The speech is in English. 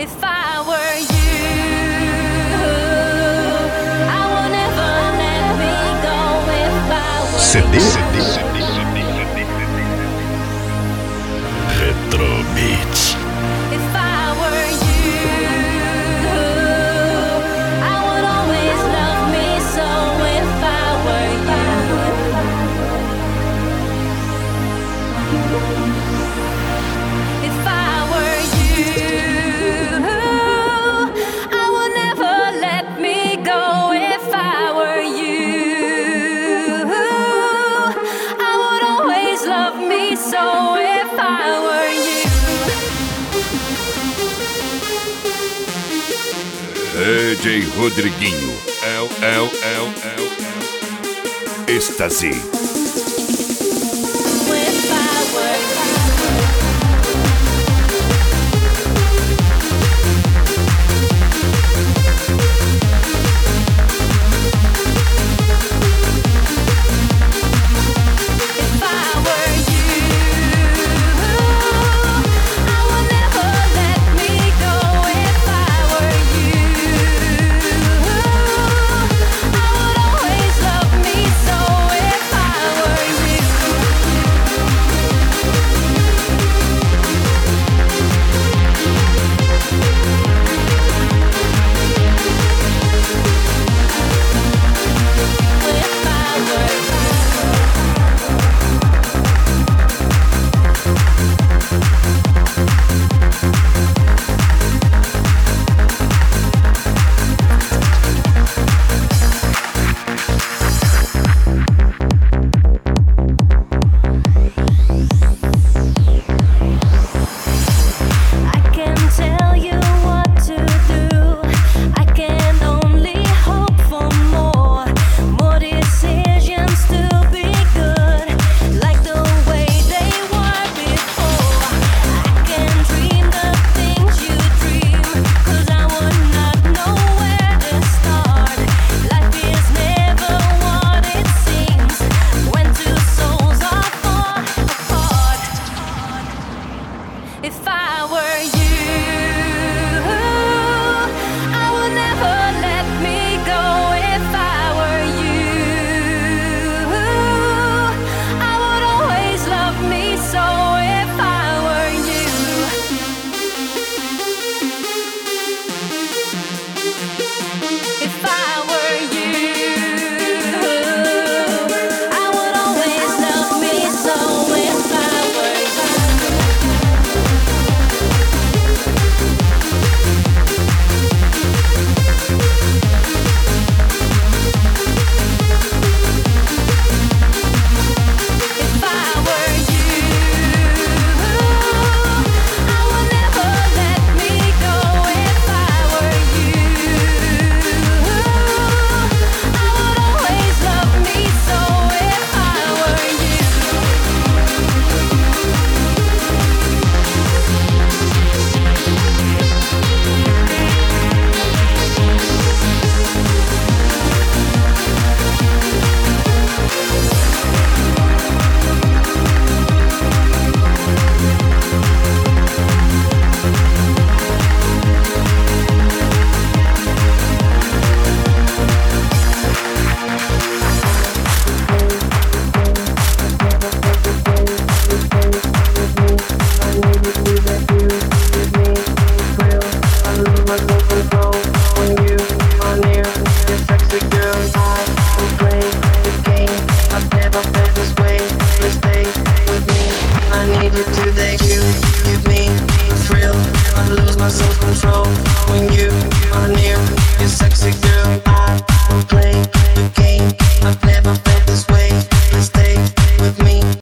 If I were you, I would never let me go. If I were Retro Beats. If I were you, I would always love me so. If I were you, if I were you, I would never let me go. If I were you, I would always love me so. If I were you. DJ Rodriguinho, Êxtase. If I were If I were you, I would never let me go. If I were you, I would always love me so. If I were you. If I were I can tell you what to do. I can only hope for more decisions to be good, like the way they were before. I can dream the things you dream, 'cause I would not know where to start. Life is never what it seems when two souls are far apart. If I were you, I would never let me go. If I were you, I would always love me so. If I were you. If I were you, I would always love me so. If I were you. If I were you, I would never let me go. If I were you, I would always love me so. If I were you. Self-control when you are near, you sexy girl. I will play